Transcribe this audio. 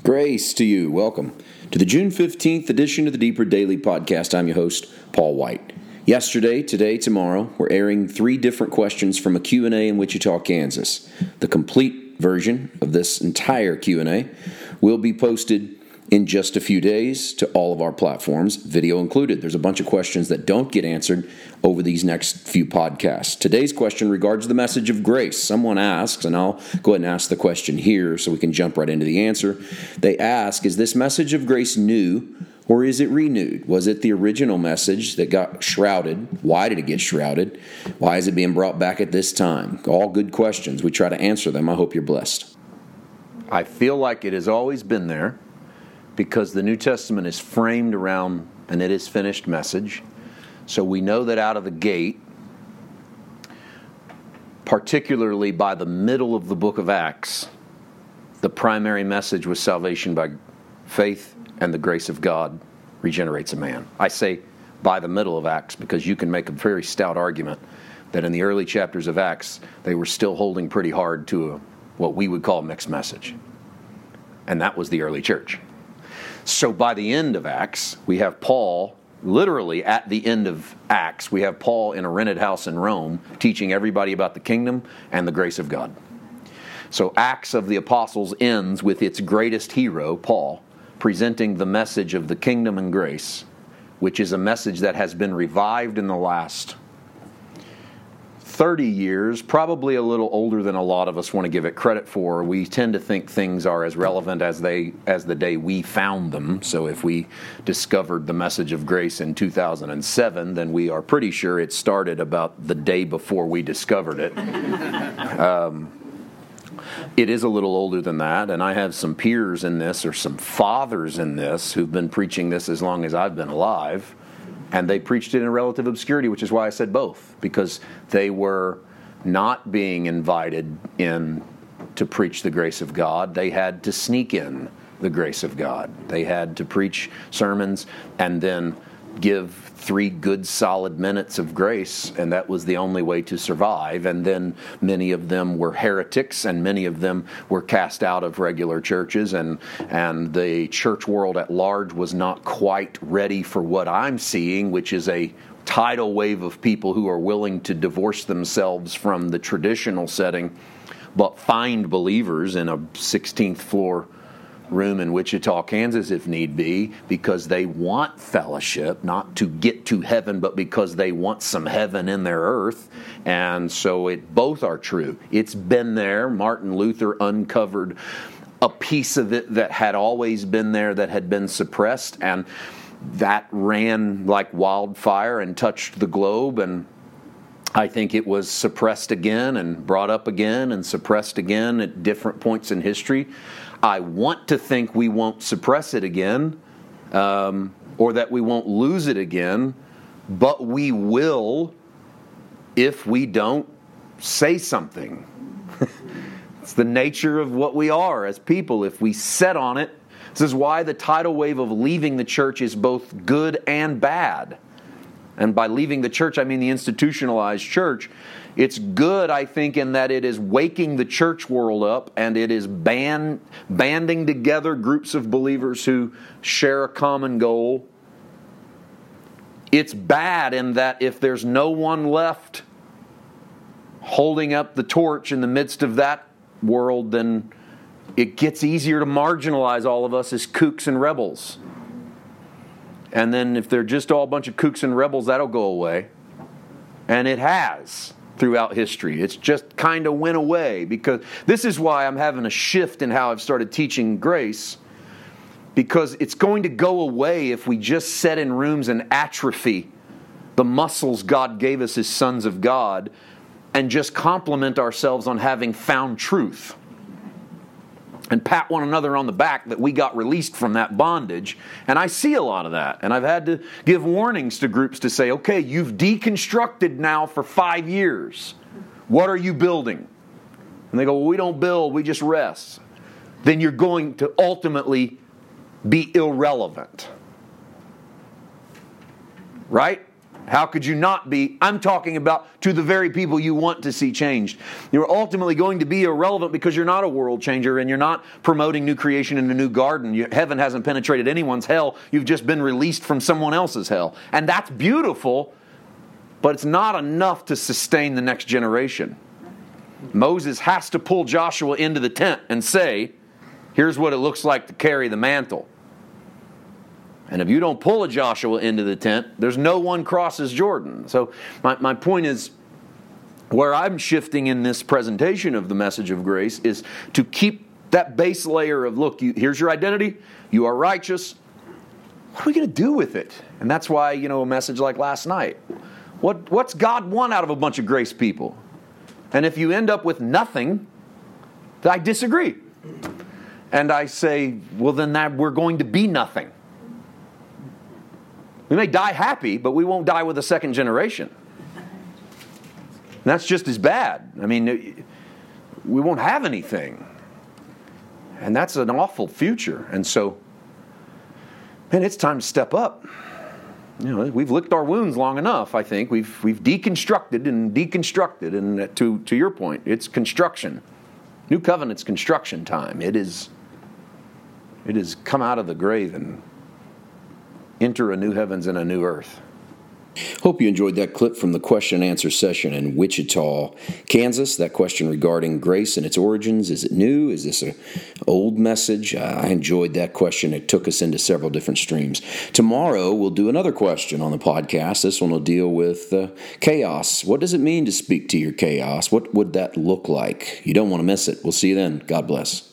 Grace to you. Welcome to the June 15th edition of the Deeper Daily Podcast. I'm your host, Paul White. Yesterday, today, tomorrow, we're airing 3 different questions from a Q&A in Wichita, Kansas. The complete version of this entire Q&A will be posted in just a few days to all of our platforms, video included. There's a bunch of questions that don't get answered over these next few podcasts. Today's question regards the message of grace. Someone asks, and I'll go ahead and ask the question here so we can jump right into the answer. They ask, is this message of grace new or is it renewed? Was it the original message that got shrouded? Why did it get shrouded? Why is it being brought back at this time? All good questions. We try to answer them. I hope you're blessed. I feel like it has always been there, because the New Testament is framed around an it is finished message. So we know that out of the gate, particularly by the middle of the book of Acts, the primary message was salvation by faith and the grace of God regenerates a man. I say by the middle of Acts because you can make a very stout argument that in the early chapters of Acts, they were still holding pretty hard to what we would call a mixed message. And that was the early church. So by the end of Acts, we have Paul, literally at the end of Acts, we have Paul in a rented house in Rome teaching everybody about the kingdom and the grace of God. So Acts of the Apostles ends with its greatest hero, Paul, presenting the message of the kingdom and grace, which is a message that has been revived in the last 30 years, probably a little older than a lot of us want to give it credit for. We tend to think things are as relevant as the day we found them. So if we discovered the message of grace in 2007, then we are pretty sure it started about the day before we discovered it. It is a little older than that, and I have some peers in this, or some fathers in this, who've been preaching this as long as I've been alive. And they preached it in relative obscurity, which is why I said both, because they were not being invited in to preach the grace of God. They had to sneak in the grace of God. They had to preach sermons and then give 3 good solid minutes of grace, and that was the only way to survive. And then many of them were heretics, and many of them were cast out of regular churches, and the church world at large was not quite ready for what I'm seeing, which is a tidal wave of people who are willing to divorce themselves from the traditional setting, but find believers in a 16th floor room in Wichita, Kansas, if need be, because they want fellowship, not to get to heaven, but because they want some heaven in their earth. And so both are true. It's been there. Martin Luther uncovered a piece of it that had always been there, that had been suppressed, and that ran like wildfire and touched the globe. And I think it was suppressed again and brought up again and suppressed again at different points in history. I want to think we won't suppress it again, or that we won't lose it again, but we will if we don't say something. It's the nature of what we are as people. If we set on it, this is why the tidal wave of leaving the church is both good and bad. And by leaving the church, I mean the institutionalized church. It's good, I think, in that it is waking the church world up, and it is banding together groups of believers who share a common goal. It's bad in that if there's no one left holding up the torch in the midst of that world, then it gets easier to marginalize all of us as kooks and rebels. And then if they're just all a bunch of kooks and rebels, that'll go away. And it has throughout history. It's just kind of went away, because this is why I'm having a shift in how I've started teaching grace, because it's going to go away if we just sit in rooms and atrophy the muscles God gave us as sons of God and just compliment ourselves on having found truth. And pat one another on the back that we got released from that bondage. And I see a lot of that. And I've had to give warnings to groups to say, okay, you've deconstructed now for 5 years. What are you building? And they go, well, we don't build, we just rest. Then you're going to ultimately be irrelevant. Right? How could you not be? I'm talking about to the very people you want to see changed. You're ultimately going to be irrelevant because you're not a world changer and you're not promoting new creation in a new garden. Heaven hasn't penetrated anyone's hell. You've just been released from someone else's hell. And that's beautiful, but it's not enough to sustain the next generation. Moses has to pull Joshua into the tent and say, here's what it looks like to carry the mantle. And if you don't pull a Joshua into the tent, there's no one crosses Jordan. So my point is, where I'm shifting in this presentation of the message of grace is to keep that base layer of, look, here's your identity, you are righteous. What are we going to do with it? And that's why, a message like last night. What's God want out of a bunch of grace people? And if you end up with nothing, I disagree. And I say, well, then we're going to be nothing. We may die happy, but we won't die with a second generation. And that's just as bad. I mean, we won't have anything. And that's an awful future. And so, man, it's time to step up. We've licked our wounds long enough, I think. We've deconstructed, and to your point, it's construction. New covenant's construction time. It is come out of the grave and enter a new heavens and a new earth. Hope you enjoyed that clip from the question and answer session in Wichita, Kansas. That question regarding grace and its origins. Is it new? Is this an old message? I enjoyed that question. It took us into several different streams. Tomorrow, we'll do another question on the podcast. This one will deal with chaos. What does it mean to speak to your chaos? What would that look like? You don't want to miss it. We'll see you then. God bless.